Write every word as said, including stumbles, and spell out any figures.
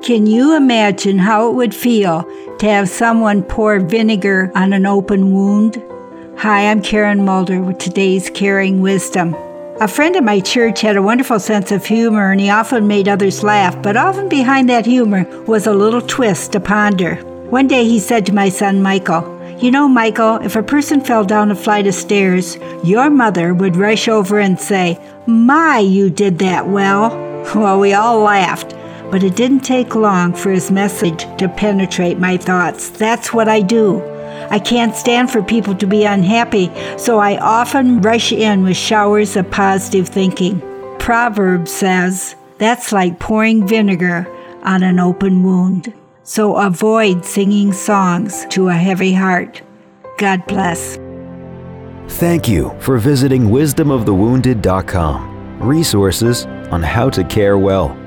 Can you imagine how it would feel to have someone pour vinegar on an open wound? Hi, I'm Karen Mulder with today's Caring Wisdom. A friend at my church had a wonderful sense of humor, and he often made others laugh, but often behind that humor was a little twist to ponder. One day he said to my son Michael, "You know, Michael, if a person fell down a flight of stairs, your mother would rush over and say, 'My, you did that well.'" Well, we all laughed. But it didn't take long for his message to penetrate my thoughts. That's what I do. I can't stand for people to be unhappy, so I often rush in with showers of positive thinking. Proverbs says, that's like pouring vinegar on an open wound. So avoid singing songs to a heavy heart. God bless. Thank you for visiting wisdom of the wounded dot com. Resources on how to care well.